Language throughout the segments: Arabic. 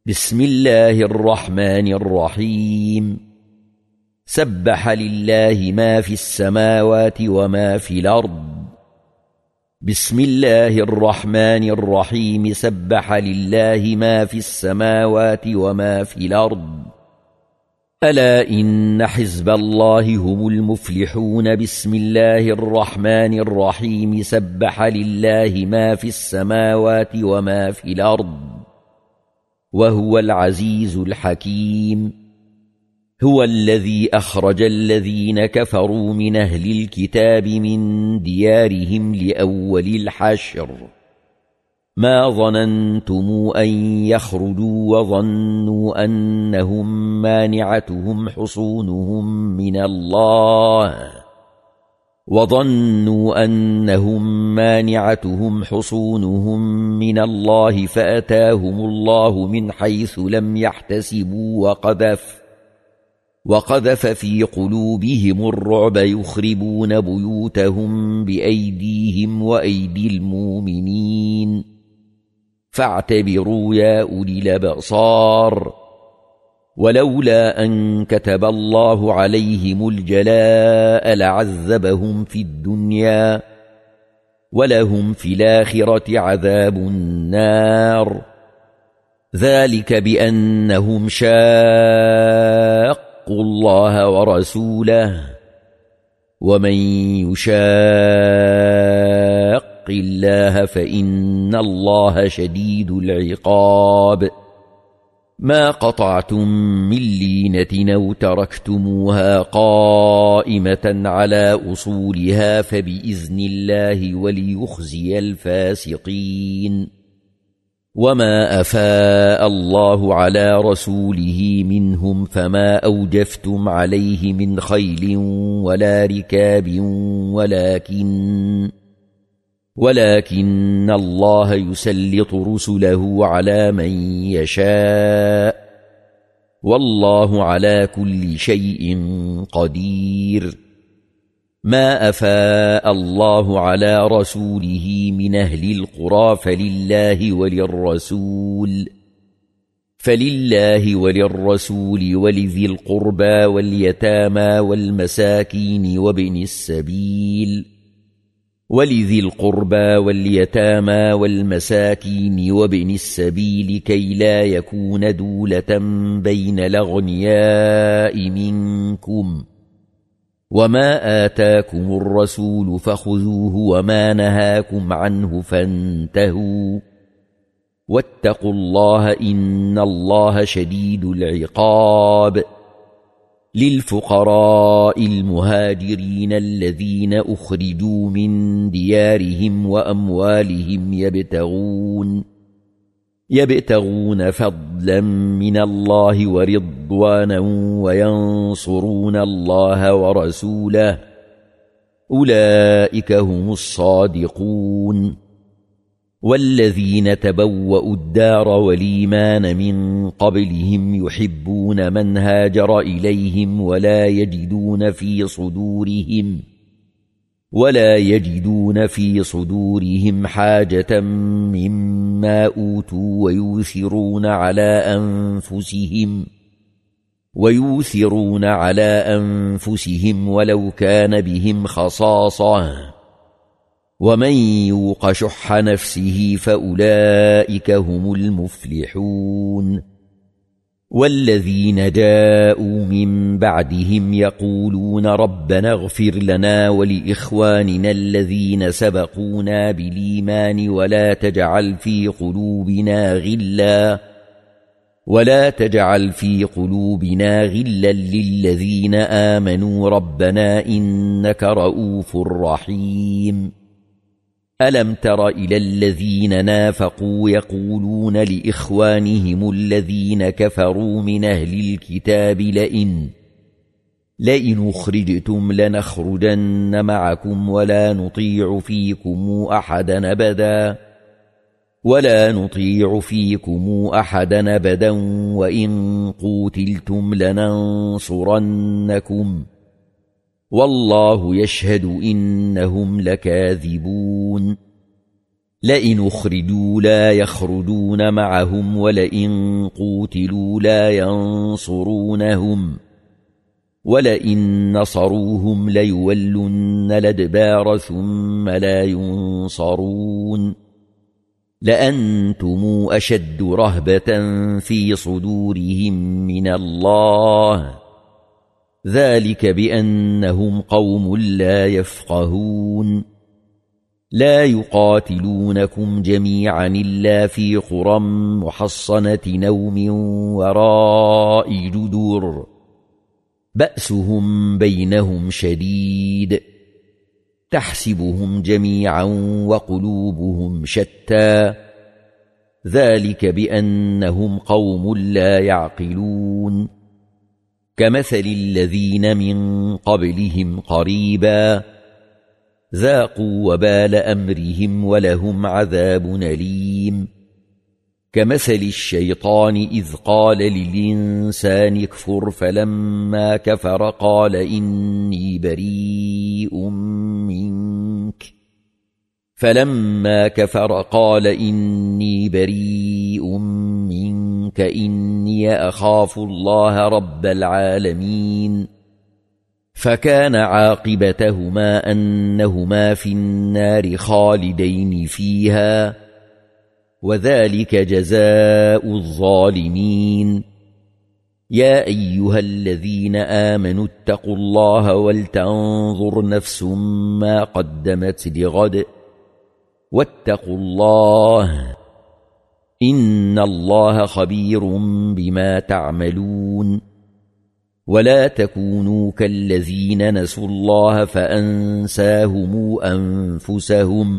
بسم الله الرحمن الرحيم سبح لله ما في السماوات وما في الأرض. بسم الله الرحمن الرحيم سبح لله ما في السماوات وما في الأرض. ألا إن حزب الله هم المفلحون. بسم الله الرحمن الرحيم سبح لله ما في السماوات وما في الأرض وهو العزيز الحكيم. هو الذي أخرج الذين كفروا من أهل الكتاب من ديارهم لأول الحشر ما ظننتم أن يخرجوا وظنوا أنهم مانعتهم حصونهم من الله فأتاهم الله من حيث لم يحتسبوا وقذف في قلوبهم الرعب يخربون بيوتهم بأيديهم وأيدي المؤمنين فاعتبروا يا أولي الأبصار. ولولا أن كتب الله عليهم الجلاء لعذبهم في الدنيا ولهم في الآخرة عذاب النار. ذلك بأنهم شاقوا الله ورسوله ومن يشاق الله فإن الله شديد العقاب. ما قطعتم من لينة أو تركتموها قائمة على أصولها فبإذن الله وليخزي الفاسقين. وما أفاء الله على رسوله منهم فما أوجفتم عليه من خيل ولا ركاب ولكن الله يسلط رسله على من يشاء والله على كل شيء قدير. ما أفاء الله على رسوله من أهل القرى فلله وللرسول ولذي القربى واليتامى والمساكين وابن السبيل كي لا يكون دولة بين الأغنياء منكم. وما آتاكم الرسول فخذوه وما نهاكم عنه فانتهوا واتقوا الله إن الله شديد العقاب. للفقراء المهاجرين الذين أخرجوا من ديارهم وأموالهم يبتغون فضلا من الله ورضوانا وينصرون الله ورسوله أولئك هم الصادقون. والذين تبوأوا الدار والإيمان من قبلهم يحبون من هاجر إليهم ولا يجدون في صدورهم حاجة مما أوتوا ويؤثرون على أنفسهم ولو كان بهم خصاصة ومن يوق شح نفسه فأولئك هم المفلحون. والذين جاءوا من بعدهم يقولون ربنا اغفر لنا ولإخواننا الذين سبقونا بالإيمان ولا تجعل في قلوبنا غلا للذين آمنوا ربنا إنك رؤوف رحيم. ألم تر إلى الذين نافقوا يقولون لإخوانهم الذين كفروا من أهل الكتاب لئن أخرجتم لنخرجن معكم ولا نطيع فيكم أحدا أبدا وإن قوتلتم لننصرنكم والله يشهد إنهم لكاذبون. لئن أخرجوا لا يخرجون معهم ولئن قوتلوا لا ينصرونهم ولئن نصروهم ليولن الأدبار ثم لا ينصرون لأنتم أشد رهبة في صدورهم من الله ذلك بأنهم قوم لا يفقهون لا يقاتلونكم جميعا إلا في قرى محصنة أو من وراء جدور بأسهم بينهم شديد تحسبهم جميعا وقلوبهم شتى ذلك بأنهم قوم لا يعقلون كمثل الذين من قبلهم قريبا ذاقوا وبال أمرهم ولهم عذاب أليم كمثل الشيطان إذ قال للإنسان اكفر فلما كفر قال إني بريء منك إني أخاف الله رب العالمين فكان عاقبتهما أنهما في النار خالدين فيها وذلك جزاء الظالمين يا أيها الذين آمنوا اتقوا الله ولتنظر نفس ما قدمت لغد واتقوا الله إن الله خبير بما تعملون ولا تكونوا كالذين نسوا الله فأنساهم أنفسهم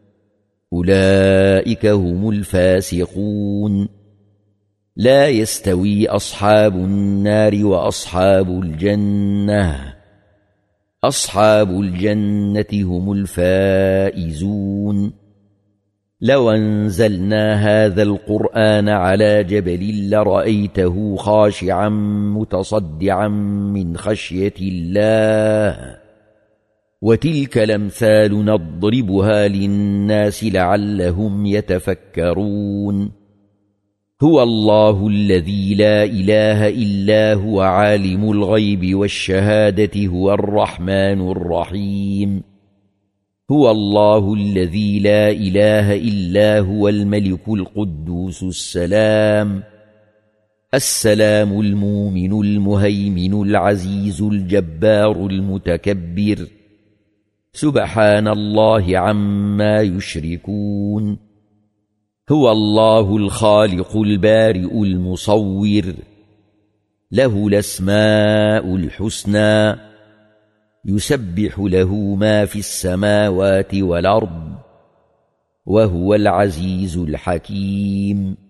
أولئك هم الفاسقون لا يستوي أصحاب النار وأصحاب الجنة أصحاب الجنة هم الفائزون لو أنزلنا هذا القرآن على جبل لرأيته خاشعا متصدعا من خشية الله وتلك الأمثال نضربها للناس لعلهم يتفكرون هو الله الذي لا إله إلا هو عالم الغيب والشهادة هو الرحمن الرحيم هو الله الذي لا إله إلا هو الملك القدوس السلام المؤمن المهيمن العزيز الجبار المتكبر سبحان الله عما يشركون هو الله الخالق البارئ المصور له الأسماء الحسنى يسبح له ما في السماوات والأرض وهو العزيز الحكيم